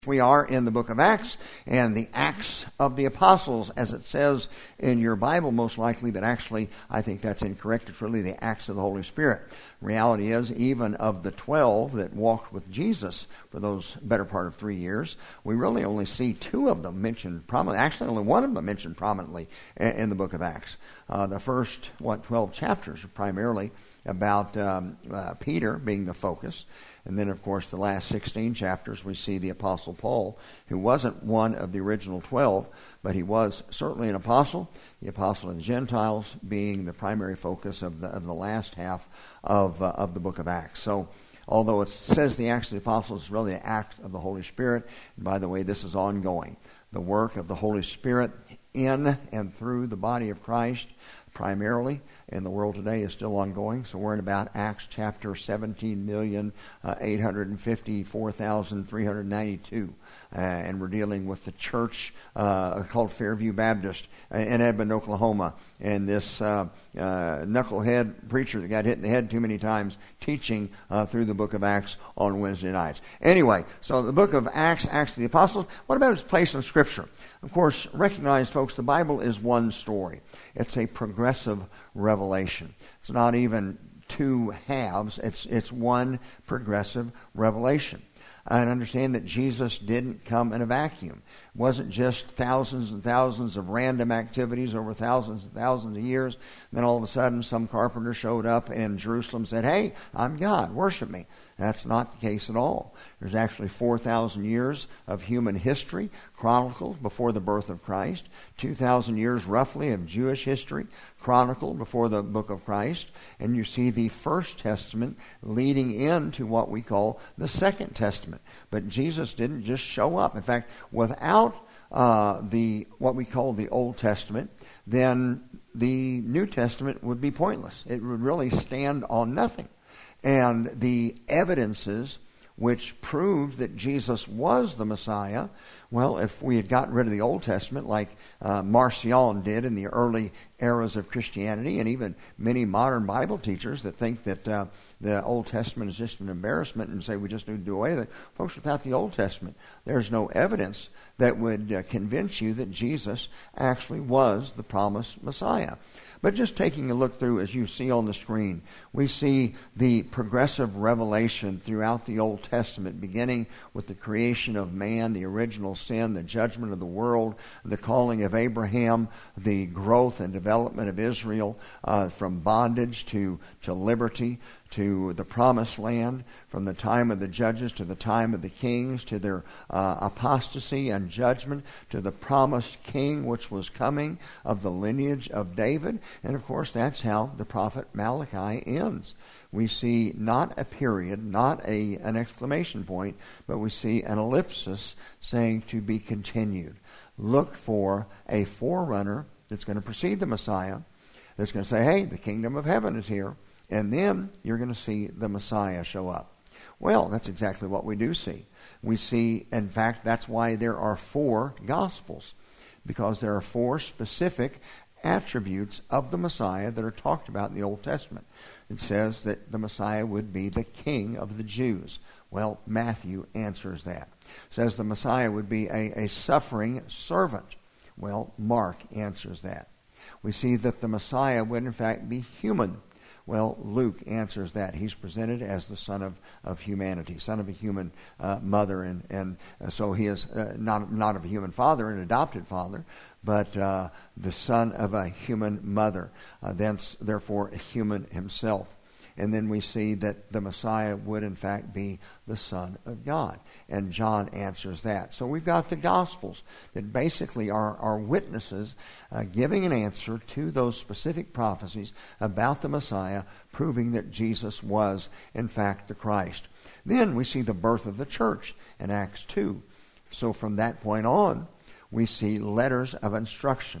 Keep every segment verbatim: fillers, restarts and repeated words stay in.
We are in the book of Acts, and the Acts of the Apostles, as it says in your Bible most likely, but actually I think that's incorrect. It's really the Acts of the Holy Spirit. Reality is, even of the twelve that walked with Jesus for those better part of three years, we really only see two of them mentioned prominently. Actually, only one of them mentioned prominently in the book of Acts. Uh, the first, what, twelve chapters are primarily about um, uh, Peter being the focus. And then, of course, the last sixteen chapters, we see the Apostle Paul, who wasn't one of the original twelve, but he was certainly an apostle, the apostle of the Gentiles being the primary focus of the of the last half of, uh, of the book of Acts. So, although it says the Acts of the Apostles, it's really the act of the Holy Spirit. And by the way, this is ongoing. The work of the Holy Spirit in and through the body of Christ, primarily in the world today, is still ongoing. So we're in about Acts chapter seventeen million eight hundred fifty-four thousand three hundred ninety-two. Uh, and we're dealing with the church uh, called Fairview Baptist in Edmond, Oklahoma. And this uh, uh, knucklehead preacher that got hit in the head too many times teaching uh, through the book of Acts on Wednesday nights. Anyway, so the book of Acts, Acts of the Apostles, what about its place in Scripture? Of course, recognize, folks, the Bible is one story. It's a progressive revelation. It's not even two halves. It's it's one progressive revelation. And understand that Jesus didn't come in a vacuum. It wasn't just thousands and thousands of random activities over thousands and thousands of years. And then all of a sudden some carpenter showed up in Jerusalem and said, "Hey, I'm God, worship me." That's not the case at all. There's actually four thousand years of human history chronicled before the birth of Christ, two thousand years roughly of Jewish history chronicled before the book of Christ, and you see the First Testament leading into what we call the Second Testament. But Jesus didn't just show up. In fact, without uh, the what we call the Old Testament, then the New Testament would be pointless. It would really stand on nothing. And the evidences which proved that Jesus was the Messiah, well, if we had gotten rid of the Old Testament like uh, Marcion did in the early eras of Christianity, and even many modern Bible teachers that think that uh, the Old Testament is just an embarrassment and say we just need to do away with it. Folks, without the Old Testament, there's no evidence that would uh, convince you that Jesus actually was the promised Messiah. But just taking a look through, as you see on the screen, we see the progressive revelation throughout the Old Testament, beginning with the creation of man, the original sin, the judgment of the world, the calling of Abraham, the growth and development of Israel uh, from bondage to, to liberty, to the promised land, from the time of the judges to the time of the kings, to their uh, apostasy and judgment, to the promised king which was coming of the lineage of David. And of course, that's how the prophet Malachi ends. We see not a period, not a an exclamation point, but we see an ellipsis saying to be continued. Look for a forerunner that's going to precede the Messiah, that's going to say, hey, the kingdom of heaven is here. And then you're going to see the Messiah show up. Well, that's exactly what we do see. We see, in fact, that's why there are four Gospels, because there are four specific attributes of the Messiah that are talked about in the Old Testament. It says that the Messiah would be the King of the Jews. Well, Matthew answers that. It says the Messiah would be a, a suffering servant. Well, Mark answers that. We see that the Messiah would, in fact, be human. Well, Luke answers that. He's presented as the son of, of humanity, son of a human uh, mother, and, and uh, so he is uh, not, not of a human father, an adopted father, but uh, the son of a human mother, uh, thence, therefore a human himself. And then we see that the Messiah would in fact be the Son of God. And John answers that. So we've got the Gospels that basically are, are witnesses uh, giving an answer to those specific prophecies about the Messiah, proving that Jesus was in fact the Christ. Then we see the birth of the church in Acts two. So from that point on, we see letters of instruction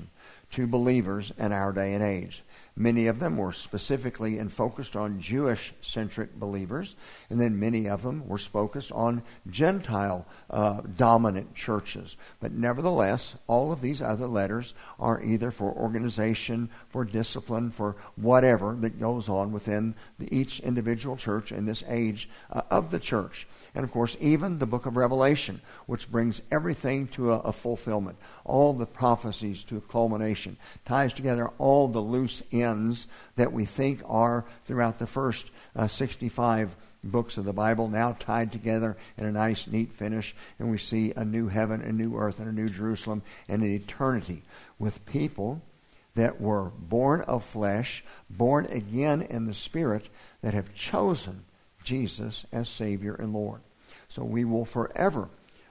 to believers in our day and age. Many of them were specifically and focused on Jewish-centric believers, and then many of them were focused on Gentile-dominant uh, churches. But nevertheless, all of these other letters are either for organization, for discipline, for whatever that goes on within the, each individual church in this age uh, of the church. And of course, even the book of Revelation, which brings everything to a, a fulfillment, all the prophecies to a culmination, ties together all the loose ends that we think are throughout the first uh, sixty-five books of the Bible, now tied together in a nice, neat finish, and we see a new heaven, a new earth, and a new Jerusalem, and an eternity with people that were born of flesh, born again in the Spirit, that have chosen Jesus as Savior and Lord. So we will forever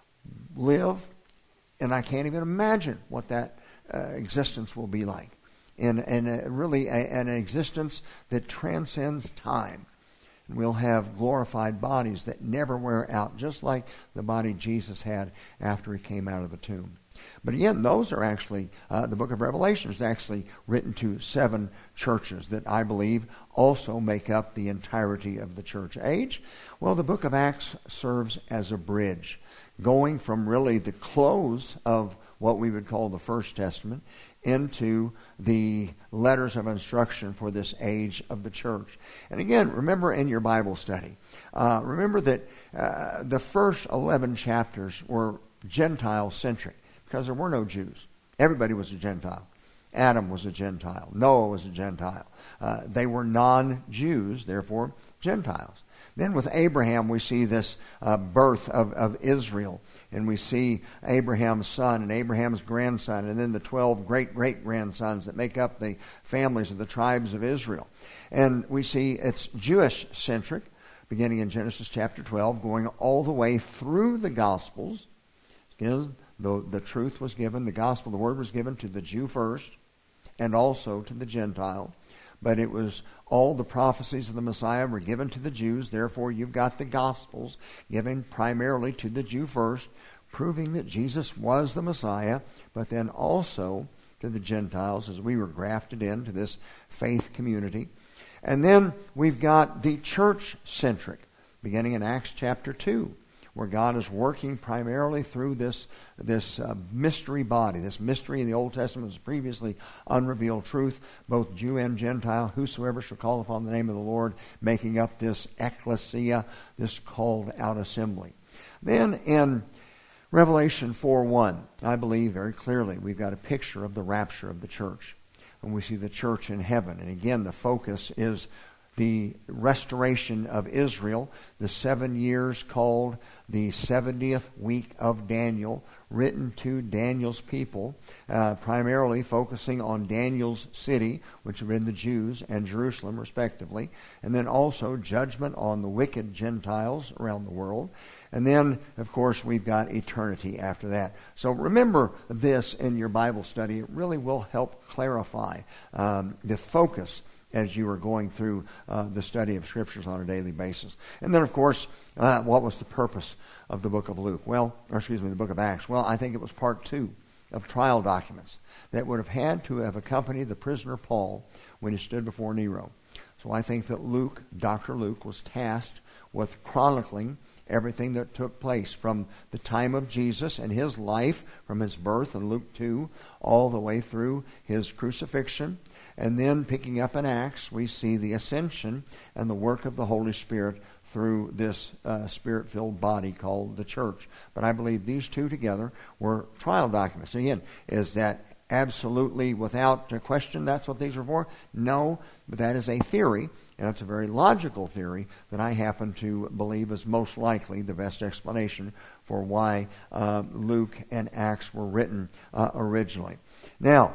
live, and I can't even imagine what that uh, existence will be like. And, and uh, really a, an existence that transcends time. And we'll have glorified bodies that never wear out, just like the body Jesus had after he came out of the tomb. But again, those are actually, uh, the book of Revelation is actually written to seven churches that I believe also make up the entirety of the church age. Well, the book of Acts serves as a bridge, going from really the close of what we would call the First Testament into the letters of instruction for this age of the church. And again, remember in your Bible study, uh, remember that uh, the first eleven chapters were Gentile-centric, because there were no Jews. Everybody was a Gentile. Adam was a Gentile. Noah was a Gentile. Uh, they were non-Jews, therefore Gentiles. Then with Abraham, we see this uh, birth of, of Israel. And we see Abraham's son and Abraham's grandson, and then the twelve great-great-grandsons that make up the families of the tribes of Israel. And we see it's Jewish-centric, beginning in Genesis chapter twelve, going all the way through the Gospels. Again, the, the truth was given, the gospel, the word was given to the Jew first, and also to the Gentile. But it was all the prophecies of the Messiah were given to the Jews. Therefore, you've got the Gospels given primarily to the Jew first, proving that Jesus was the Messiah, but then also to the Gentiles as we were grafted into this faith community. And then we've got the church-centric, beginning in Acts chapter two, where God is working primarily through this, this uh, mystery body. This mystery in the Old Testament was previously unrevealed truth, both Jew and Gentile, whosoever shall call upon the name of the Lord, making up this ecclesia, this called out assembly. Then in Revelation four one, I believe very clearly we've got a picture of the rapture of the church. And we see the church in heaven. And again, the focus is the restoration of Israel, the seven years called the seventieth week of Daniel, written to Daniel's people, uh, primarily focusing on Daniel's city, which have been the Jews, and Jerusalem, respectively, and then also judgment on the wicked Gentiles around the world. And then, of course, we've got eternity after that. So remember this in your Bible study. It really will help clarify um, the focus as you were going through uh, the study of Scriptures on a daily basis. And then, of course, uh, what was the purpose of the book of Luke? Well, or excuse me, the book of Acts. Well, I think it was part two of trial documents that would have had to have accompanied the prisoner Paul when he stood before Nero. So I think that Luke, Doctor Luke, was tasked with chronicling everything that took place from the time of Jesus and his life, from his birth in Luke two, all the way through his crucifixion. And then picking up in Acts, we see the ascension and the work of the Holy Spirit through this uh, Spirit-filled body called the church. But I believe these two together were trial documents. Again, is that absolutely without question that's what these are for? No, but that is a theory, and it's a very logical theory that I happen to believe is most likely the best explanation for why uh, Luke and Acts were written uh, originally. Now,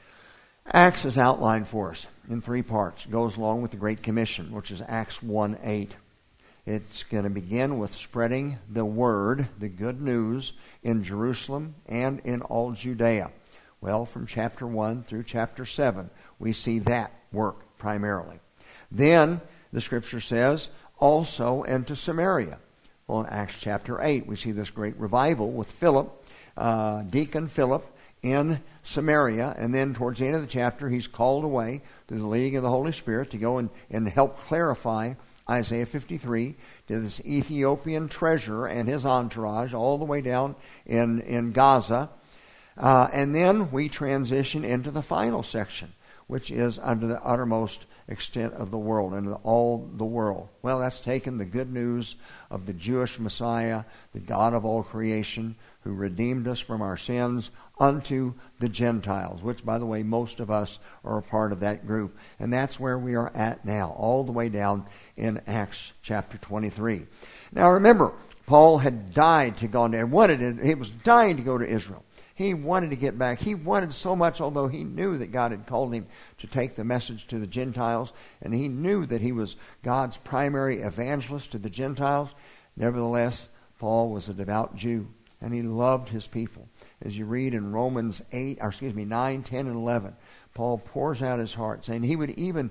Acts is outlined for us in three parts. It goes along with the Great Commission, which is Acts one eight. It's going to begin with spreading the word, the good news, in Jerusalem and in all Judea. Well, from chapter one through chapter seven, we see that work primarily. Then, the Scripture says, also into Samaria. Well, in Acts chapter eight, we see this great revival with Philip, uh, Deacon Philip, in Samaria, and then towards the end of the chapter, he's called away through the leading of the Holy Spirit to go and, and help clarify Isaiah fifty-three to this Ethiopian treasurer and his entourage all the way down in, in Gaza. Uh, and then we transition into the final section, which is under the uttermost extent of the world, and all the world. Well, that's taken the good news of the Jewish Messiah, the God of all creation, who redeemed us from our sins, unto the Gentiles, which, by the way, most of us are a part of that group. And that's where we are at now, all the way down in Acts chapter twenty-three. Now remember, Paul had died to go and wanted it. He was dying to go to Israel. He wanted to get back. He wanted so much, although he knew that God had called him to take the message to the Gentiles, and he knew that he was God's primary evangelist to the Gentiles. Nevertheless, Paul was a devout Jew, and he loved his people. As you read in Romans eight, or excuse me, nine, ten, and eleven, Paul pours out his heart, saying he would even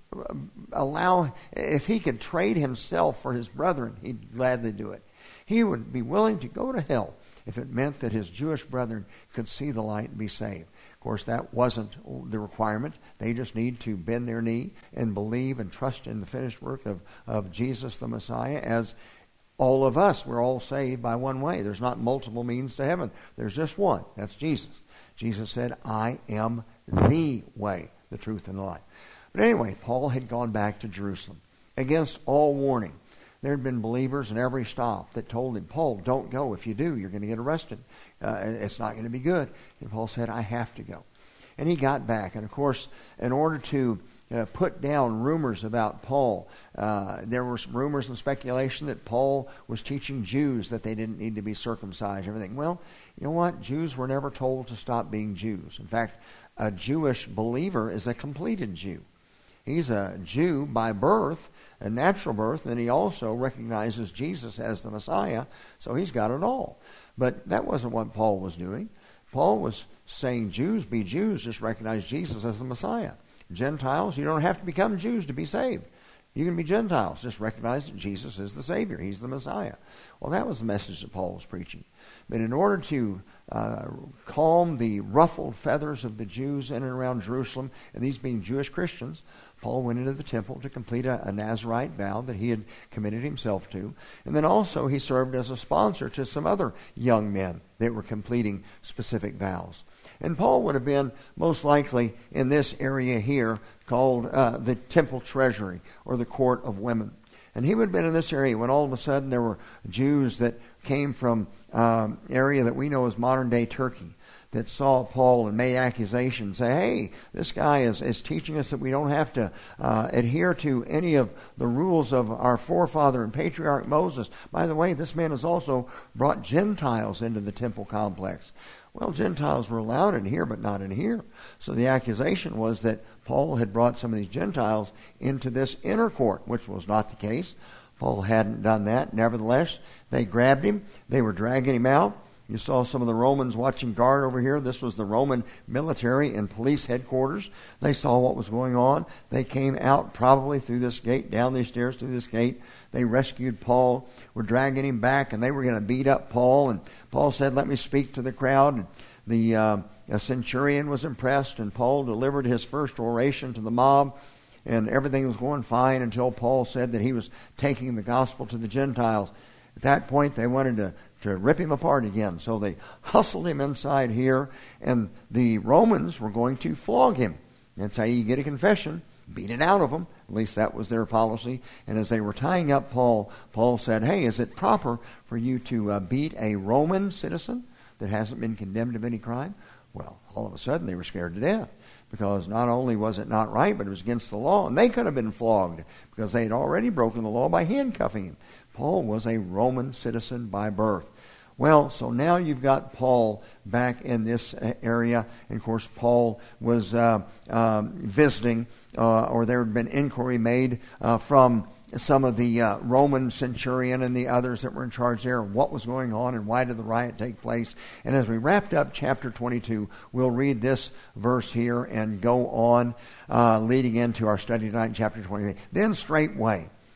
allow, if he could trade himself for his brethren, he'd gladly do it. He would be willing to go to hell if it meant that his Jewish brethren could see the light and be saved. Of course, that wasn't the requirement. They just need to bend their knee and believe and trust in the finished work of, of Jesus the Messiah. As all of us, we're all saved by one way. There's not multiple means to heaven. There's just one. That's Jesus. Jesus said, I am the way, the truth, and the life. But anyway, Paul had gone back to Jerusalem against all warning. There had been believers in every stop that told him, Paul, don't go. If you do, you're going to get arrested. Uh, it's not going to be good. And Paul said, I have to go. And he got back. And of course, in order to uh, put down rumors about Paul, uh, there were some rumors and speculation that Paul was teaching Jews that they didn't need to be circumcised. Everything. Well, you know what? Jews were never told to stop being Jews. In fact, a Jewish believer is a completed Jew. He's a Jew by birth, a natural birth, and he also recognizes Jesus as the Messiah, so he's got it all. But that wasn't what Paul was doing. Paul was saying, Jews, be Jews, just recognize Jesus as the Messiah. Gentiles, you don't have to become Jews to be saved. You can be Gentiles, just recognize that Jesus is the Savior. He's the Messiah. Well, that was the message that Paul was preaching. But in order to uh, calm the ruffled feathers of the Jews in and around Jerusalem, and these being Jewish Christians, Paul went into the temple to complete a, a Nazirite vow that he had committed himself to. And then also he served as a sponsor to some other young men that were completing specific vows. And Paul would have been most likely in this area here called uh, the temple treasury, or the court of women. And he would have been in this area when all of a sudden there were Jews that came from um, area that we know as modern-day Turkey that saw Paul and made accusations, say, hey, this guy is, is teaching us that we don't have to uh, adhere to any of the rules of our forefather and patriarch Moses. By the way, this man has also brought Gentiles into the temple complex. Well, Gentiles were allowed in here, but not in here. So the accusation was that Paul had brought some of these Gentiles into this inner court, which was not the case. Paul hadn't done that. Nevertheless, they grabbed him. They were dragging him out. You saw some of the Romans watching guard over here. This was the Roman military and police headquarters. They saw what was going on. They came out probably through this gate, down these stairs through this gate. They rescued Paul, were dragging him back, and they were going to beat up Paul. And Paul said, let me speak to the crowd. And the uh, a centurion was impressed, and Paul delivered his first oration to the mob. And everything was going fine until Paul said that he was taking the gospel to the Gentiles. At that point, they wanted to, to rip him apart again. So they hustled him inside here, and the Romans were going to flog him. That's how you get a confession. Beat it out of them. At least that was their policy. And as they were tying up Paul, Paul said, hey, is it proper for you to uh, beat a Roman citizen that hasn't been condemned of any crime? Well, all of a sudden they were scared to death, because not only was it not right, but it was against the law, and they could have been flogged because they had already broken the law by handcuffing him. Paul was a Roman citizen by birth. Well, so now you've got Paul back in this area. And of course, Paul was uh, um, visiting, uh, or there had been inquiry made uh, from some of the uh, Roman centurion and the others that were in charge there, what was going on and why did the riot take place. And as we wrapped up chapter twenty-two, we'll read this verse here and go on, uh, leading into our study tonight in chapter twenty-eight. Then straightway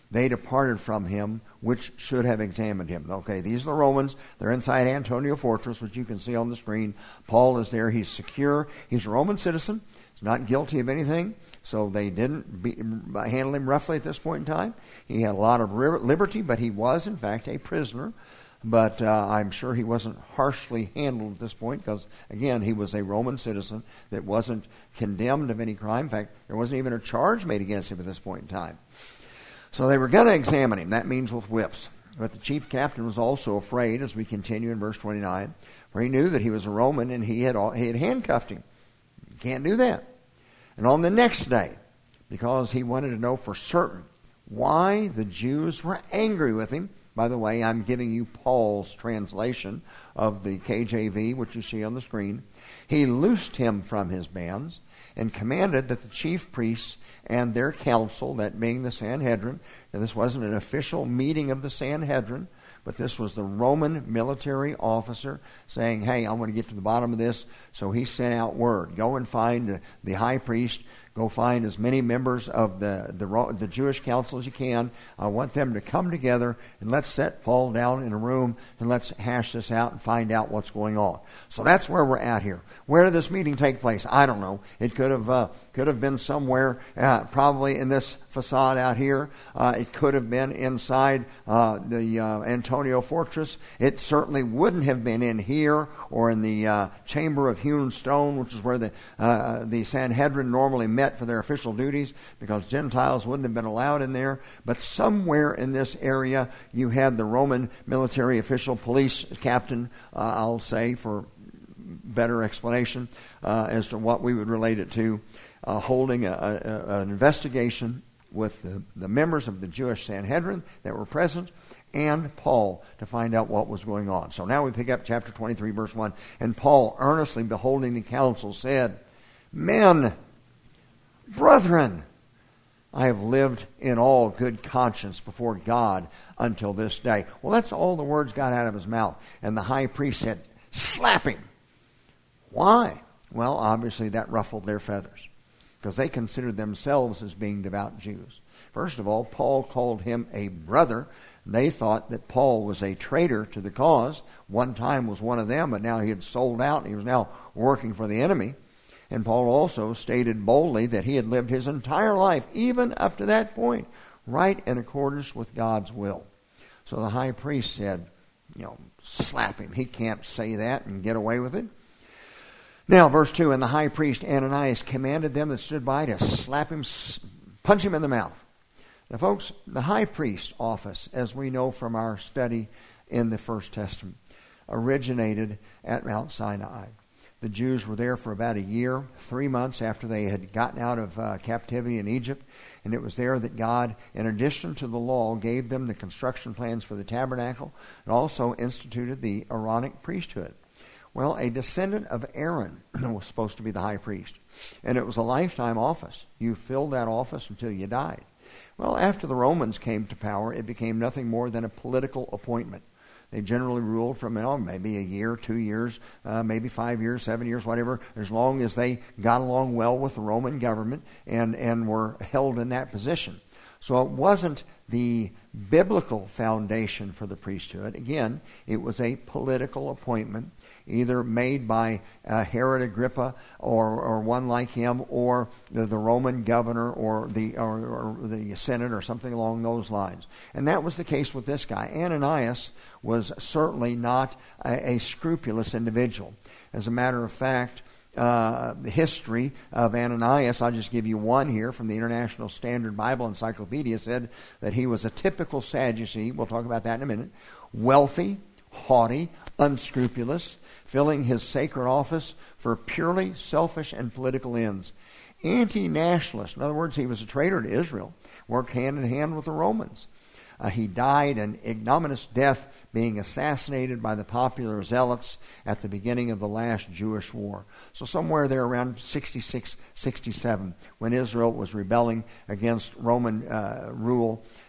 they departed from him, which should have examined him. Okay, these are the Romans. They're inside Antonia Fortress, which you can see on the screen. Paul is there. He's secure. He's a Roman citizen. He's not guilty of anything. So they didn't be, handle him roughly at this point in time. He had a lot of liberty, but he was, in fact, a prisoner. But uh, I'm sure he wasn't harshly handled at this point because, again, he was a Roman citizen that wasn't condemned of any crime. In fact, there wasn't even a charge made against him at this point in time. So they were going to examine him. That means with whips. But the chief captain was also afraid, as we continue in verse twenty-nine, for he knew that he was a Roman and he had he had handcuffed him. You can't do that. And on the next day, because he wanted to know for certain why the Jews were angry with him. By the way, I'm giving you Paul's translation of the K J V, which you see on the screen. He loosed him from his bands and commanded that the chief priests and their council, that being the Sanhedrin, and this wasn't an official meeting of the Sanhedrin, but this was the Roman military officer saying, hey, I want to get to the bottom of this. So he sent out word, go and find the, the high priest, go find as many members of the, the, the Jewish council as you can. I want them to come together and let's set Paul down in a room and let's hash this out and find out what's going on. So that's where we're at here. Where did this meeting take place? I don't know. It could have uh, could have been somewhere, uh, probably in this facade out here. Uh, it could have been inside uh, the uh, Antonia Fortress. It certainly wouldn't have been in here or in the uh, Chamber of Hewn Stone, which is where the uh, the Sanhedrin normally met for their official duties, because Gentiles wouldn't have been allowed in there. But somewhere in this area, you had the Roman military official, police captain, uh, I'll say, for better explanation uh, as to what we would relate it to, uh, holding a, a, an investigation with the, the members of the Jewish Sanhedrin that were present and Paul to find out what was going on. So now we pick up chapter twenty-three, verse one. And Paul, earnestly beholding the council, said, Men, brethren, I have lived in all good conscience before God until this day. Well, that's all the words got out of his mouth. And the high priest said, Slap him. Why? Well, obviously that ruffled their feathers, because they considered themselves as being devout Jews. First of all, Paul called him a brother. They thought that Paul was a traitor to the cause. One time was one of them, but now he had sold out and he was now working for the enemy. And Paul also stated boldly that he had lived his entire life, even up to that point, right in accordance with God's will. So the high priest said, you know, slap him. He can't say that and get away with it. Now, verse two, and the high priest Ananias commanded them that stood by to slap him, punch him in the mouth. Now, folks, the high priest office, as we know from our study in the First Testament, originated at Mount Sinai. The Jews were there for about a year, three months after they had gotten out of uh, captivity in Egypt. And it was there that God, in addition to the law, gave them the construction plans for the tabernacle and also instituted the Aaronic priesthood. Well, a descendant of Aaron was supposed to be the high priest. And it was a lifetime office. You filled that office until you died. Well, after the Romans came to power, it became nothing more than a political appointment. They generally ruled from, you know, maybe a year, two years, uh, maybe five years, seven years, whatever, as long as they got along well with the Roman government and, and were held in that position. So it wasn't the biblical foundation for the priesthood. Again, it was a political appointment, either made by uh, Herod Agrippa or, or one like him, or the, the Roman governor or the or, or the Senate or something along those lines. And that was the case with this guy. Ananias was certainly not a, a scrupulous individual. As a matter of fact, uh, the history of Ananias, I'll just give you one here from the International Standard Bible Encyclopedia, said that he was a typical Sadducee. We'll talk about that in a minute. Wealthy, haughty, unscrupulous, filling his sacred office for purely selfish and political ends. Anti-nationalist. In other words, he was a traitor to Israel, worked hand in hand with the Romans. Uh, he died an ignominious death, being assassinated by the popular zealots at the beginning of the last Jewish war. So somewhere there around sixty-six, sixty-seven, when Israel was rebelling against Roman uh, rule,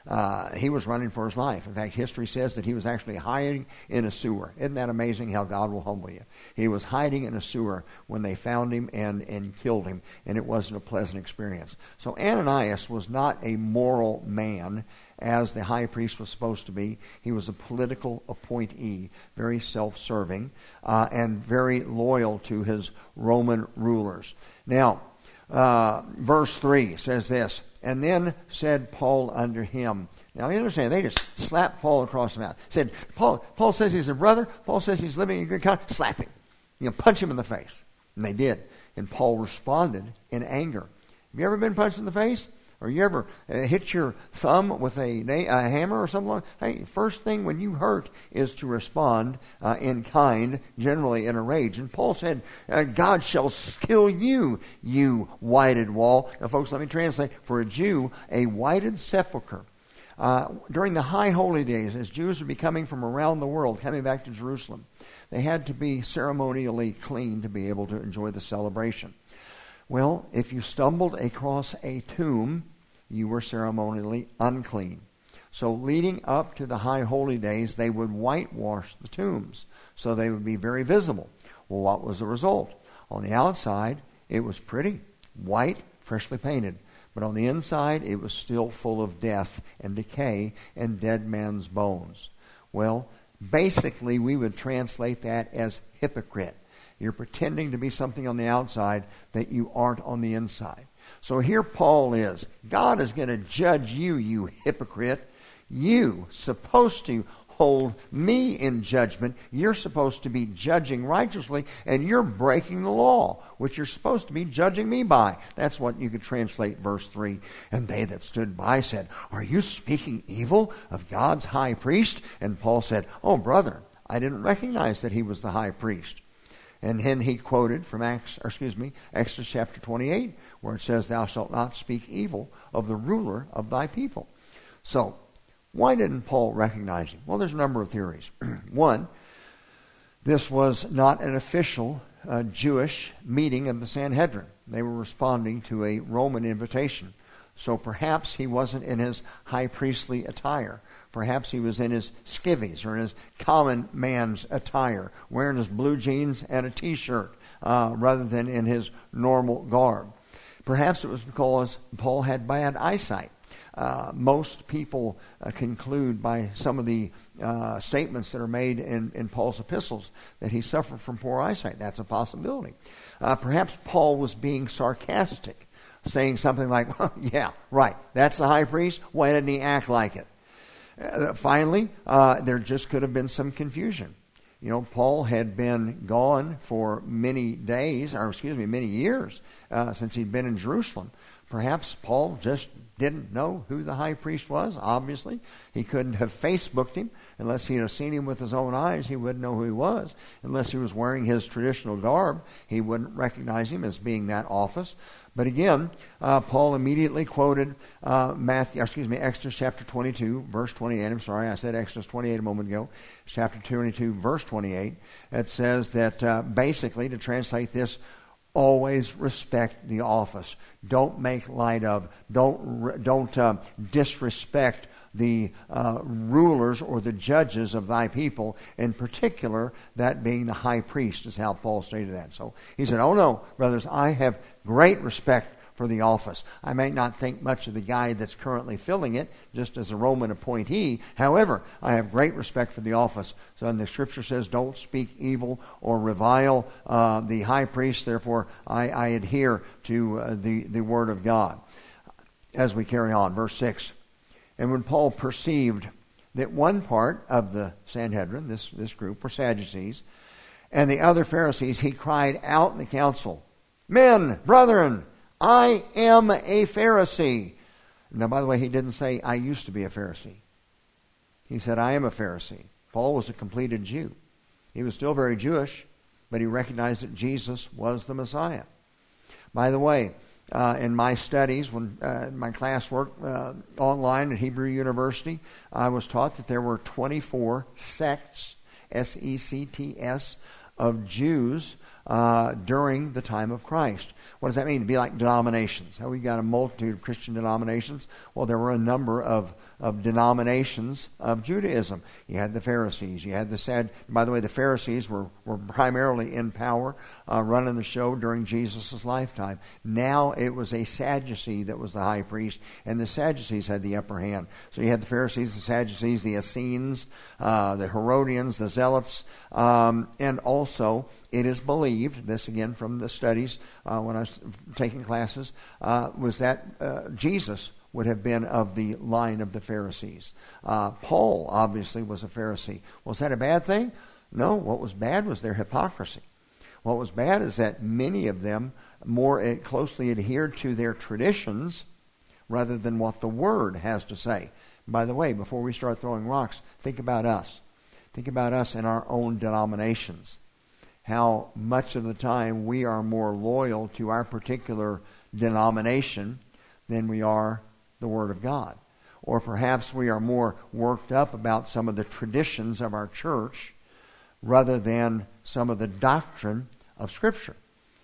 Uh, he was running for his life. In fact, history says that he was actually hiding in a sewer. Isn't that amazing how God will humble you? He was hiding in a sewer when they found him and, and killed him, and it wasn't a pleasant experience. So Ananias was not a moral man as the high priest was supposed to be. He was a political appointee, very self-serving, uh, and very loyal to his Roman rulers. Now, uh, verse three says this, "And then said Paul unto him." Now, you understand, they just slapped Paul across the mouth. Said, Paul, Paul says he's a brother. Paul says he's living in good conscience. Slap him. You know, punch him in the face. And they did. And Paul responded in anger. Have you ever been punched in the face? Or you ever uh, hit your thumb with a, a hammer or something like that? Hey, first thing when you hurt is to respond uh, in kind, generally in a rage. And Paul said, uh, God shall kill you, you whited wall. Now, folks, let me translate. For a Jew, a whited sepulcher. Uh, during the high holy days, as Jews would be coming from around the world, coming back to Jerusalem, they had to be ceremonially clean to be able to enjoy the celebration. Well, if you stumbled across a tomb, you were ceremonially unclean. So leading up to the high holy days, they would whitewash the tombs so they would be very visible. Well, what was the result? On the outside, it was pretty, white, freshly painted. But on the inside, it was still full of death and decay and dead man's bones. Well, basically, we would translate that as hypocrite. You're pretending to be something on the outside that you aren't on the inside. So here Paul is. God is going to judge you, you hypocrite. You supposed to hold me in judgment. You're supposed to be judging righteously, and you're breaking the law, which you're supposed to be judging me by. That's what you could translate verse three. And they that stood by said, "Are you speaking evil of God's high priest?" And Paul said, "Oh, brother, I didn't recognize that he was the high priest." And then he quoted from Acts, or excuse me, Exodus chapter twenty-eight, where it says, "Thou shalt not speak evil of the ruler of thy people." So, why didn't Paul recognize him? Well, there's a number of theories. One, this was not an official uh, Jewish meeting of the Sanhedrin. They were responding to a Roman invitation. So perhaps he wasn't in his high priestly attire. Perhaps he was in his skivvies or in his common man's attire, wearing his blue jeans and a T-shirt uh, rather than in his normal garb. Perhaps it was because Paul had bad eyesight. Uh, most people uh, conclude by some of the uh, statements that are made in, in Paul's epistles that he suffered from poor eyesight. That's a possibility. Uh, perhaps Paul was being sarcastic, saying something like, well, yeah, right, that's the high priest. Why didn't he act like it? Uh, finally, uh, there just could have been some confusion. You know, Paul had been gone for many days, or excuse me, many years uh, since he'd been in Jerusalem. Perhaps Paul just didn't know who the high priest was, obviously. He couldn't have Facebooked him. Unless he'd have seen him with his own eyes, he wouldn't know who he was. Unless he was wearing his traditional garb, he wouldn't recognize him as being that office. But again, uh, Paul immediately quoted uh, Matthew, excuse me, Exodus chapter twenty-two, verse twenty-eight. I'm sorry, I said Exodus twenty-eight a moment ago. Chapter twenty-two, verse twenty-eight. It says that uh, basically, to translate this, always respect the office. Don't make light of, don't don't uh, disrespect the uh, rulers or the judges of thy people, in particular, that being the high priest, is how Paul stated that. So he said, oh no, brothers, I have great respect for the office. I may not think much of the guy that's currently filling it, just as a Roman appointee. However, I have great respect for the office. So and the scripture says, don't speak evil or revile uh, the high priest. Therefore, I, I adhere to uh, the, the word of God. As we carry on, verse six. And when Paul perceived that one part of the Sanhedrin, this, this group, were Sadducees, and the other Pharisees, he cried out in the council, Men, brethren, I am a Pharisee. Now, by the way, he didn't say, I used to be a Pharisee. He said, I am a Pharisee. Paul was a completed Jew. He was still very Jewish, but he recognized that Jesus was the Messiah. By the way, uh, in my studies, when uh, my classwork uh, online at Hebrew University, I was taught that there were twenty-four sects, S E C T S, of Jews uh, during the time of Christ. What does that mean? To be like denominations. How we got a multitude of Christian denominations? Well, there were a number of, of denominations of Judaism. You had the Pharisees. You had the Sad. By the way, the Pharisees were, were primarily in power, uh, running the show during Jesus' lifetime. Now it was a Sadducee that was the high priest, and the Sadducees had the upper hand. So you had the Pharisees, the Sadducees, the Essenes, uh, the Herodians, the Zealots, um, and also it is believed, this again from the studies uh, when I was taking classes, uh, was that uh, Jesus would have been of the line of the Pharisees. Uh, Paul obviously was a Pharisee. Was that a bad thing? No, what was bad was their hypocrisy. What was bad is that many of them more closely adhered to their traditions rather than what the Word has to say. By the way, before we start throwing rocks, think about us. Think about us in our own denominations. How much of the time we are more loyal to our particular denomination than we are the Word of God. Or perhaps we are more worked up about some of the traditions of our church rather than some of the doctrine of Scripture.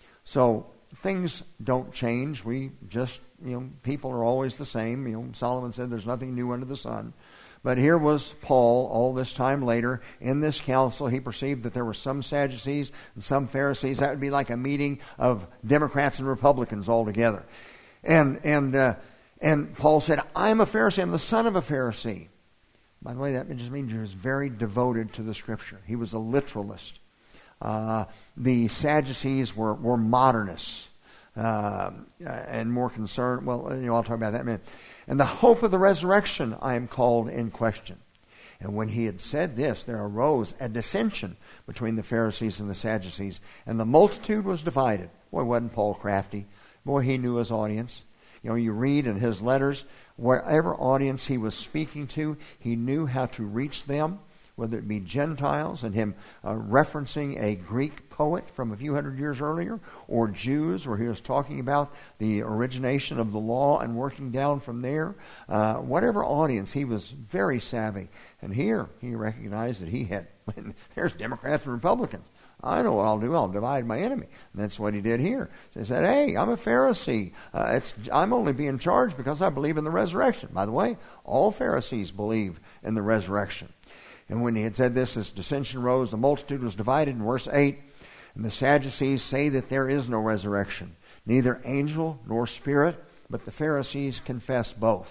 So things don't change. We just, you know, people are always the same. You know, Solomon said there's nothing new under the sun. But here was Paul all this time later in this council. He perceived that there were some Sadducees and some Pharisees. That would be like a meeting of Democrats and Republicans all together. And and uh, and Paul said, I'm a Pharisee. I'm the son of a Pharisee. By the way, that just means he was very devoted to the Scripture. He was a literalist. Uh, the Sadducees were, were modernists uh, and more concerned. Well, you know, I'll talk about that in a minute. And the hope of the resurrection I am called in question. And when he had said this, there arose a dissension between the Pharisees and the Sadducees, and the multitude was divided. Boy, wasn't Paul crafty. Boy, he knew his audience. You know, you read in his letters, wherever audience he was speaking to, he knew how to reach them, whether it be Gentiles and him uh, referencing a Greek poet from a few hundred years earlier, or Jews where he was talking about the origination of the law and working down from there. Uh, whatever audience, he was very savvy. And here he recognized that he had, there's Democrats and Republicans. I know what I'll do. I'll divide my enemy. And that's what he did here. So he said, hey, I'm a Pharisee. Uh, it's, I'm only being charged because I believe in the resurrection. By the way, all Pharisees believe in the resurrection. And when he had said this, this dissension rose, the multitude was divided. In verse eight, and the Sadducees say that there is no resurrection, neither angel nor spirit, but the Pharisees confess both.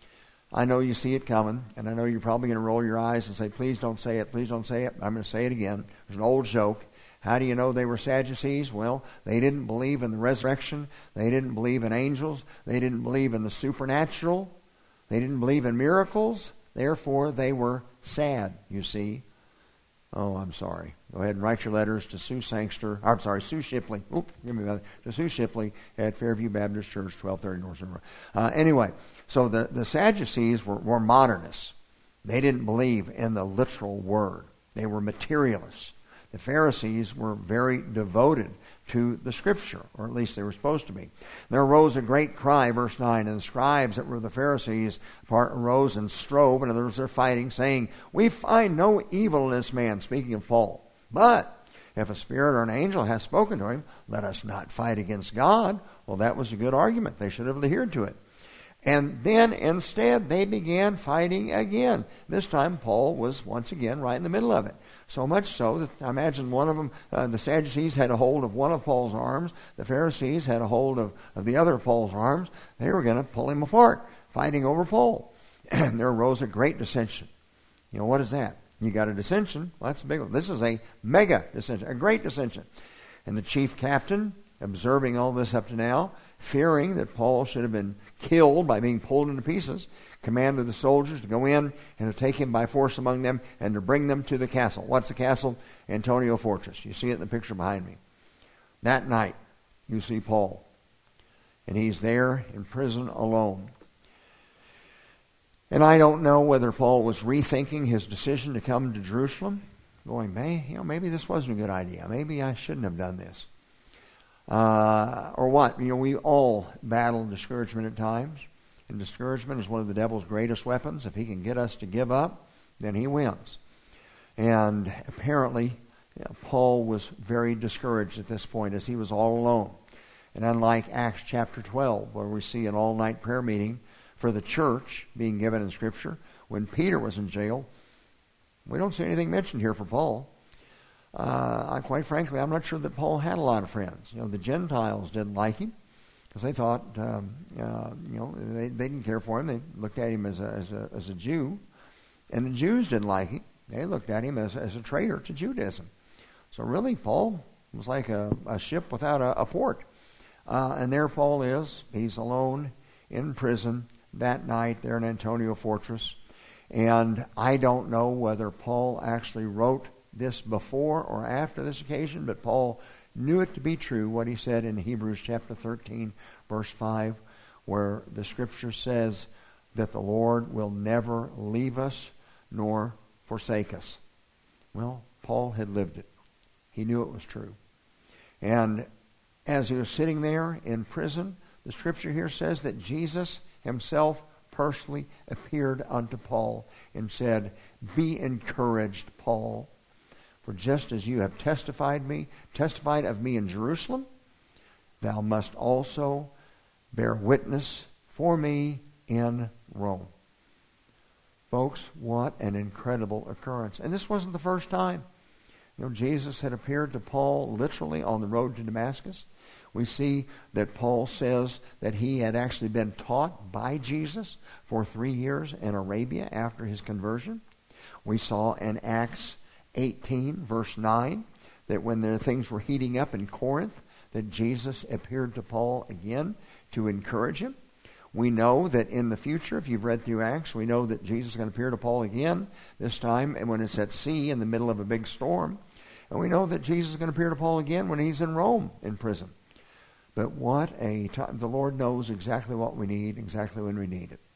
I know you see it coming, and I know you're probably going to roll your eyes and say, please don't say it, please don't say it. I'm going to say it again. There's an old joke. How do you know they were Sadducees? Well, they didn't believe in the resurrection. They didn't believe in angels. They didn't believe in the supernatural. They didn't believe in miracles. Therefore, they were sad, you see. Oh, I'm sorry. Go ahead and write your letters to Sue Sangster. I'm sorry, Sue Shipley. Oop, give me that. To Sue Shipley at Fairview Baptist Church, twelve thirty North River. Uh, anyway, so the, the Sadducees were, were modernists. They didn't believe in the literal word. They were materialists. The Pharisees were very devoted to the Scripture, or at least they were supposed to be. There arose a great cry, verse nine, and the scribes that were the Pharisees part arose and strove, in other words, they're fighting, saying, we find no evil in this man, speaking of Paul. But if a spirit or an angel has spoken to him, let us not fight against God. Well, that was a good argument. They should have adhered to it. And then instead they began fighting again. This time Paul was once again right in the middle of it. So much so that I imagine one of them, uh, the Sadducees had a hold of one of Paul's arms. The Pharisees had a hold of, of the other of Paul's arms. They were going to pull him apart, fighting over Paul. And there arose a great dissension. You know, what is that? You got a dissension. Well, that's a big one. This is a mega dissension, a great dissension. And the chief captain, observing all this up to now, fearing that Paul should have been killed by being pulled into pieces, commanded the soldiers to go in and to take him by force among them and to bring them to the castle. What's the castle? Antonia Fortress. You see it in the picture behind me. That night, you see Paul. And he's there in prison alone. And I don't know whether Paul was rethinking his decision to come to Jerusalem, going, May, you know, maybe this wasn't a good idea. Maybe I shouldn't have done this. Uh, or what? You know, we all battle discouragement at times. And discouragement is one of the devil's greatest weapons. If he can get us to give up, then he wins. And apparently, Yeah, Paul was very discouraged at this point as he was all alone. And unlike Acts chapter twelve, where we see an all-night prayer meeting for the church being given in Scripture, when Peter was in jail, we don't see anything mentioned here for Paul. Uh, I, quite frankly, I'm not sure that Paul had a lot of friends. You know, the Gentiles didn't like him because they thought, um, uh, you know, they, they didn't care for him. They looked at him as a, as a, as a Jew. And the Jews didn't like him. They looked at him as, as a traitor to Judaism. So really, Paul was like a, a ship without a, a port. Uh, and there Paul is. He's alone in prison that night there in Antonia Fortress. And I don't know whether Paul actually wrote this before or after this occasion, but Paul knew it to be true, what he said in Hebrews chapter thirteen, verse five, where the Scripture says that the Lord will never leave us nor forsake us. Well, Paul had lived it. He knew it was true. And as he was sitting there in prison, the Scripture here says that Jesus himself personally appeared unto Paul and said, "Be encouraged, Paul. For just as you have testified me, testified of me in Jerusalem, thou must also bear witness for me in Rome." Folks, what an incredible occurrence. And this wasn't the first time. You know, Jesus had appeared to Paul literally on the road to Damascus. We see that Paul says that he had actually been taught by Jesus for three years in Arabia after his conversion. We saw in Acts eighteen, verse nine, that when the things were heating up in Corinth, that Jesus appeared to Paul again to encourage him. We know that in the future, if you've read through Acts, we know that Jesus is going to appear to Paul again, this time and when it's at sea in the middle of a big storm. And we know that Jesus is going to appear to Paul again when he's in Rome in prison. But what a time. The Lord knows exactly what we need, exactly when we need it.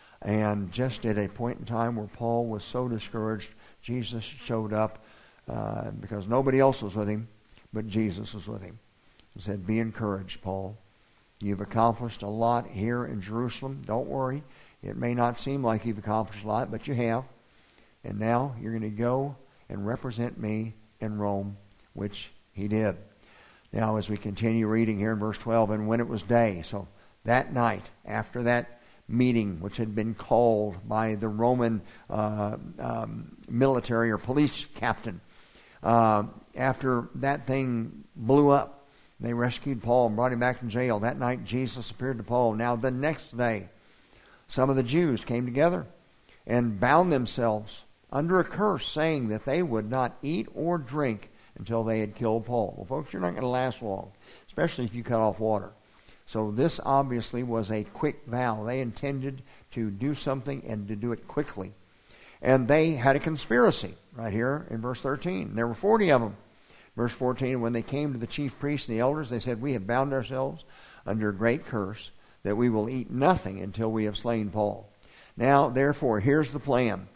And just at a point in time where Paul was so discouraged, Jesus showed up uh, because nobody else was with him, but Jesus was with him. He said, "Be encouraged, Paul. You've accomplished a lot here in Jerusalem. Don't worry. It may not seem like you've accomplished a lot, but you have. And now you're going to go and represent me in Rome," which he did. Now, as we continue reading here in verse twelve, "And when it was day," so that night, after that meeting, which had been called by the Roman uh, um, military or police captain, uh, after that thing blew up, they rescued Paul and brought him back from jail. That night, Jesus appeared to Paul. Now, the next day, some of the Jews came together and bound themselves under a curse, saying that they would not eat or drink until they had killed Paul. Well, folks, you're not going to last long, especially if you cut off water. So this obviously was a quick vow. They intended to do something and to do it quickly. And they had a conspiracy right here in verse thirteen. There were forty of them. Verse fourteen, "When they came to the chief priests and the elders, they said, 'We have bound ourselves under a great curse, that we will eat nothing until we have slain Paul. Now, therefore, here's the plan.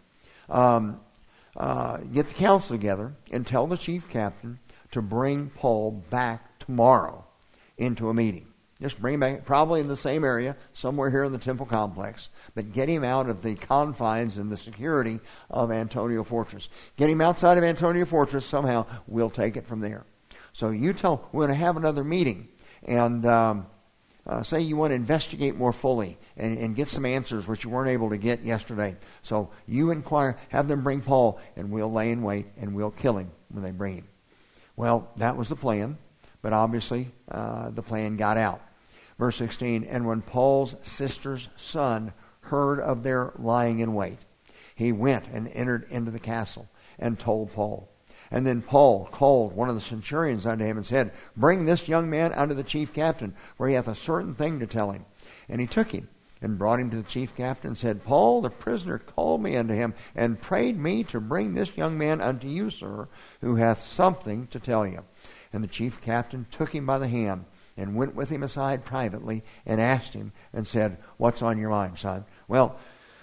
Um, uh, get the council together and tell the chief captain to bring Paul back tomorrow into a meeting.'" Just bring him back, probably in the same area, somewhere here in the temple complex. But get him out of the confines and the security of Antonia Fortress. Get him outside of Antonia Fortress somehow. We'll take it from there. So you tell, we're going to have another meeting. And um, uh, say you want to investigate more fully and, and get some answers which you weren't able to get yesterday. So you inquire, have them bring Paul, and we'll lay in wait, and we'll kill him when they bring him. Well, that was the plan. But obviously, uh, the plan got out. Verse sixteen, "And when Paul's sister's son heard of their lying in wait, he went and entered into the castle and told Paul. And then Paul called one of the centurions unto him and said, 'Bring this young man unto the chief captain, for he hath a certain thing to tell him.' And he took him and brought him to the chief captain and said, 'Paul the prisoner called me unto him and prayed me to bring this young man unto you, sir, who hath something to tell you.' And the chief captain took him by the hand and went with him aside privately and asked him and said, 'What's on your mind, son?'" Well,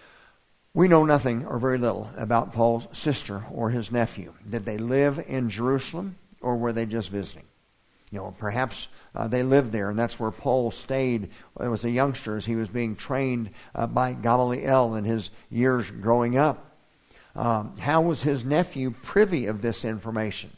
we know nothing or very little about Paul's sister or his nephew. Did they live in Jerusalem or were they just visiting? You know, perhaps uh, they lived there, and that's where Paul stayed as a youngster as he was being trained uh, by Gamaliel in his years growing up. Um, how was his nephew privy of this information?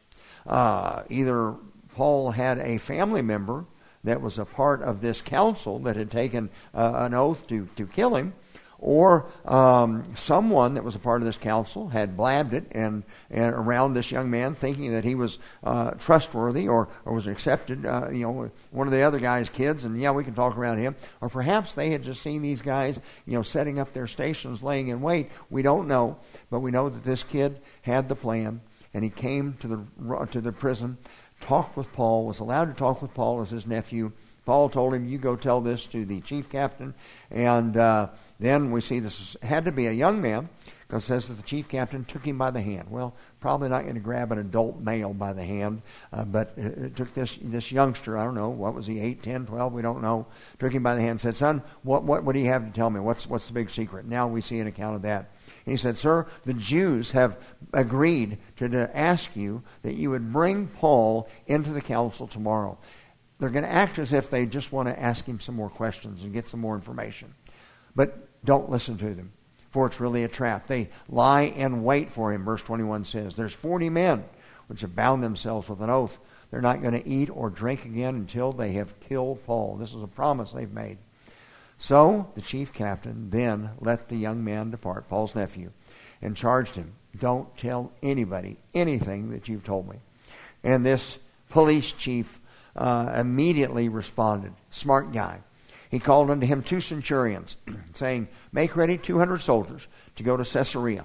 uh, either Paul had a family member that was a part of this council that had taken uh, an oath to, to kill him, or um, someone that was a part of this council had blabbed it and, and around this young man, thinking that he was uh, trustworthy or, or was accepted, uh, you know, one of the other guy's kids, and yeah, we can talk around him. Or perhaps they had just seen these guys, you know, setting up their stations, laying in wait. We don't know, but we know that this kid had the plan, and he came to the to the prison, talked with Paul, was allowed to talk with Paul as his nephew. Paul told him, "You go tell this to the chief captain," and uh, then we see this had to be a young man, because it says that the chief captain took him by the hand. Well, probably not going to grab an adult male by the hand, uh, but it, it took this this youngster, I don't know, what was he, eight, ten, twelve, we don't know, took him by the hand and said, "Son, what, what, what do you have to tell me? What's, what's the big secret?" Now we see an account of that. And he said, "Sir, the Jews have agreed to, to ask you that you would bring Paul into the council tomorrow. They're going to act as if they just want to ask him some more questions and get some more information. But don't listen to them, for it's really a trap. They lie in wait for him," verse twenty-one says. "There's forty men which have bound themselves with an oath. They're not going to eat or drink again until they have killed Paul." This is a promise they've made. So the chief captain then let the young man depart, Paul's nephew, and charged him, "Don't tell anybody anything that you've told me." And this police chief uh, immediately responded. Smart guy. He called unto him two centurions, saying, "Make ready two hundred soldiers to go to Caesarea.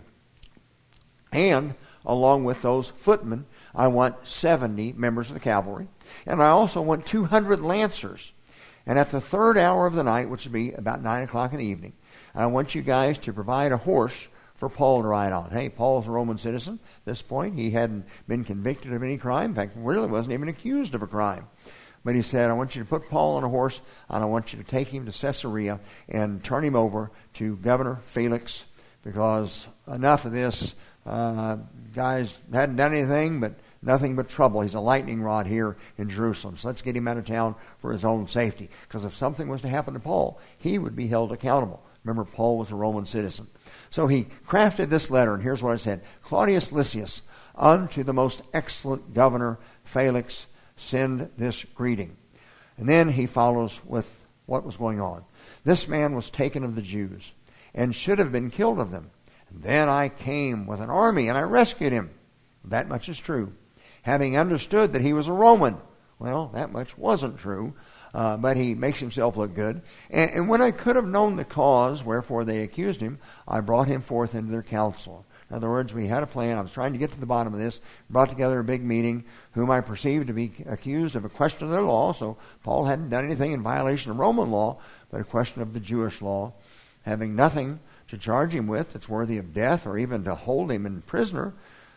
And along with those footmen, I want seventy members of the cavalry. And I also want two hundred lancers. And at the third hour of the night, which would be about nine o'clock in the evening, I want you guys to provide a horse for Paul to ride on." Hey, Paul's a Roman citizen. At this point, he hadn't been convicted of any crime. In fact, really wasn't even accused of a crime. But he said, "I want you to put Paul on a horse, and I want you to take him to Caesarea and turn him over to Governor Felix, because enough of this. Uh, guys hadn't done anything, but nothing but trouble. He's a lightning rod here in Jerusalem. So let's get him out of town for his own safety. Because if something was to happen to Paul, he would be held accountable." Remember, Paul was a Roman citizen. So he crafted this letter, and here's what it said. "Claudius Lysias, unto the most excellent governor Felix, send this greeting." And then he follows with what was going on. "This man was taken of the Jews, and should have been killed of them. And then I came with an army, and I rescued him." That much is true. "Having understood that he was a Roman." Well, that much wasn't true, uh, but he makes himself look good. And, and when I could have known the cause wherefore they accused him, I brought him forth into their council. In other words, we had a plan. I was trying to get to the bottom of this. Brought together a big meeting, whom I perceived to be accused of a question of their law. So Paul hadn't done anything in violation of Roman law, but a question of the Jewish law. Having nothing to charge him with that's worthy of death, or even to hold him in prisoner.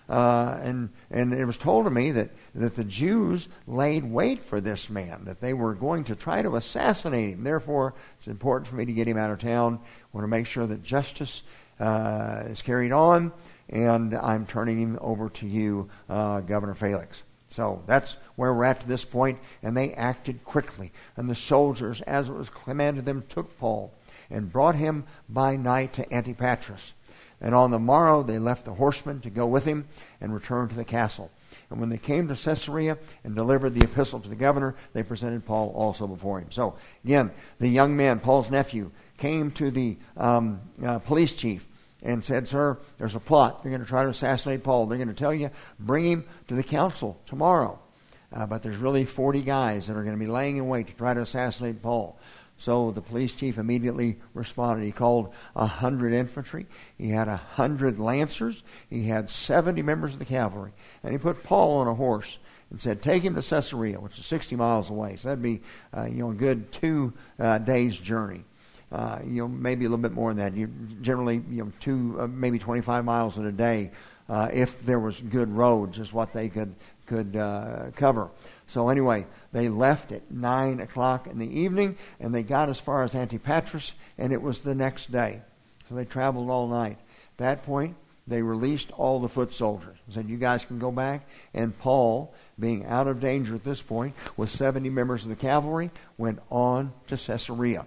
Uh, and and it was told to me that, that the Jews laid wait for this man, that they were going to try to assassinate him. Therefore, it's important for me to get him out of town. I want to make sure that justice uh, is carried on, and I'm turning him over to you, uh, Governor Felix. So that's where we're at to this point, and they acted quickly. And the soldiers, as it was commanded them, took Paul and brought him by night to Antipatris. And on the morrow they left the horsemen to go with him and returned to the castle. And when they came to Caesarea and delivered the epistle to the governor, they presented Paul also before him. So, again, the young man, Paul's nephew, came to the um, uh, police chief and said, "Sir, there's a plot. They're going to try to assassinate Paul. They're going to tell you, bring him to the council tomorrow. Uh, but there's really forty guys that are going to be laying in wait to try to assassinate Paul." So the police chief immediately responded. He called a hundred infantry. He had a hundred lancers. He had seventy members of the cavalry. And he put Paul on a horse and said, "Take him to Caesarea," which is sixty miles away. So that'd be, uh, you know, a good two uh, days' journey. Uh, you know, maybe a little bit more than that. You generally, you know, two, uh, maybe twenty-five miles in a day, uh, if there was good roads, is what they could could uh, cover. So anyway, they left at nine o'clock in the evening, and they got as far as Antipatris, and it was the next day. So they traveled all night. At that point, they released all the foot soldiers and said, "You guys can go back." And Paul, being out of danger at this point, with seventy members of the cavalry, went on to Caesarea.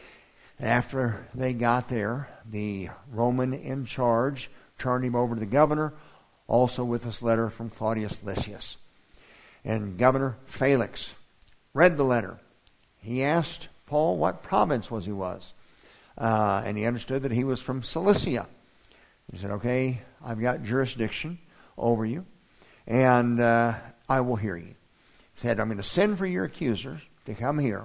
After they got there, the Roman in charge turned him over to the governor, also with this letter from Claudius Lysias. And Governor Felix read the letter. He asked Paul what province was he was. Uh, and he understood that he was from Cilicia. He said, okay, I've got jurisdiction over you, and uh, I will hear you. He said, I'm going to send for your accusers to come here,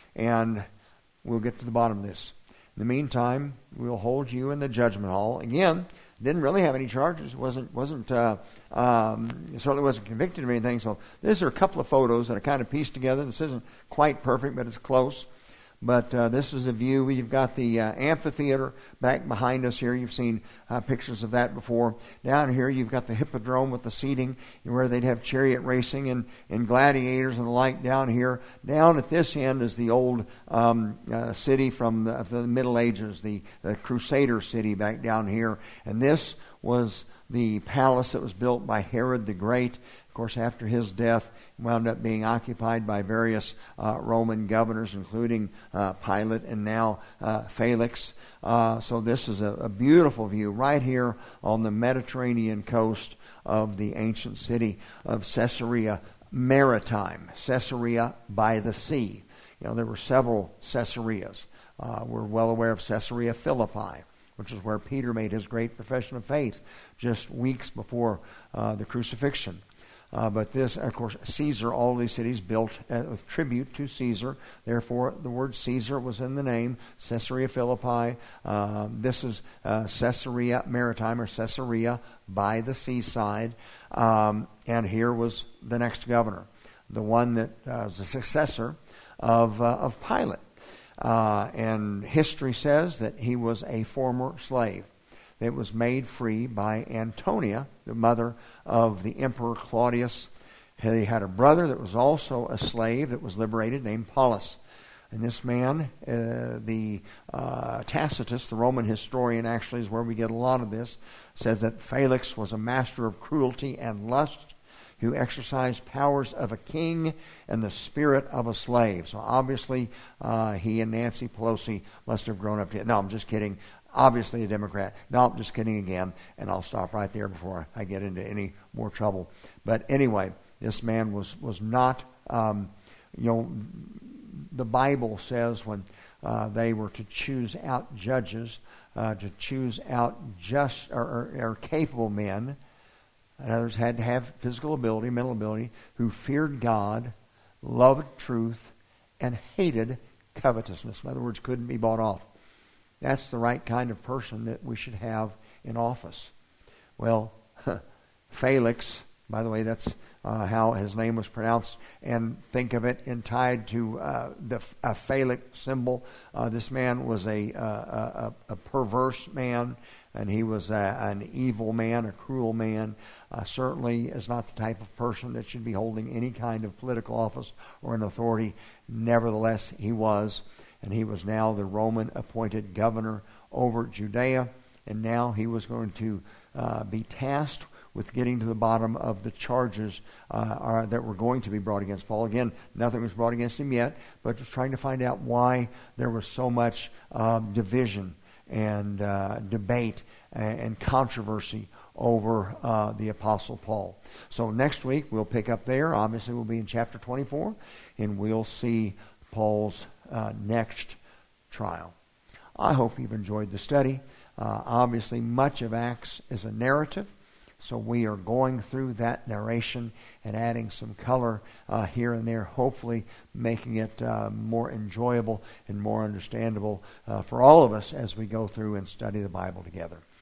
and we'll get to the bottom of this. In the meantime, we'll hold you in the judgment hall. Again, didn't really have any charges. wasn't wasn't uh, um, certainly wasn't convicted of anything. So these are a couple of photos that are kind of pieced together. This isn't quite perfect, but it's close. But uh, this is a view. You've got the uh, amphitheater back behind us here. You've seen uh, pictures of that before. Down here, you've got the hippodrome with the seating where they'd have chariot racing and, and gladiators and the like down here. Down at this end is the old um, uh, city from the, the Middle Ages, the, the Crusader city back down here. And this was the palace that was built by Herod the Great. Of course, after his death, wound up being occupied by various uh, Roman governors, including uh, Pilate and now uh, Felix. Uh, so this is a, a beautiful view right here on the Mediterranean coast of the ancient city of Caesarea Maritime, Caesarea by the sea. You know, there were several Caesareas. Uh, we're well aware of Caesarea Philippi, which is where Peter made his great profession of faith just weeks before uh, the crucifixion. Uh, but this, of course, Caesar, all these cities built uh, with tribute to Caesar. Therefore, the word Caesar was in the name. Caesarea Philippi. Uh, this is uh, Caesarea Maritime, or Caesarea by the seaside. Um, and here was the next governor, the one that uh, was the successor of, uh, of Pilate. Uh, and history says that he was a former slave that was made free by Antonia, the mother of the Emperor Claudius. He had a brother that was also a slave that was liberated named Paulus. And this man, uh, the uh, Tacitus, the Roman historian, actually is where we get a lot of this, says that Felix was a master of cruelty and lust, who exercised powers of a king and the spirit of a slave. So obviously, uh, he and Nancy Pelosi must have grown up together. No, I'm just kidding. Obviously a Democrat. No, I'm just kidding again, and I'll stop right there before I get into any more trouble. But anyway, this man was, was not, um, you know, the Bible says when uh, they were to choose out judges, uh, to choose out just or, or, or capable men, and others had to have physical ability, mental ability, who feared God, loved truth, and hated covetousness. In other words, couldn't be bought off. That's the right kind of person that we should have in office. Well, Felix, by the way, that's uh, how his name was pronounced, and think of it in tied to uh, the a phallic symbol. Uh, this man was a, uh, a, a perverse man, and he was a, an evil man, a cruel man. Uh, certainly is not the type of person that should be holding any kind of political office or an authority. Nevertheless, he was. And he was now the Roman-appointed governor over Judea. And now he was going to uh, be tasked with getting to the bottom of the charges uh, are, that were going to be brought against Paul. Again, nothing was brought against him yet, but just trying to find out why there was so much um, division and uh, debate and, and controversy over uh, the Apostle Paul. So next week we'll pick up there. Obviously we'll be in chapter twenty-four, and we'll see Paul's Uh, next trial. I hope you've enjoyed the study. Uh, obviously, much of Acts is a narrative, so we are going through that narration and adding some color uh, here and there, hopefully making it uh, more enjoyable and more understandable uh, for all of us as we go through and study the Bible together.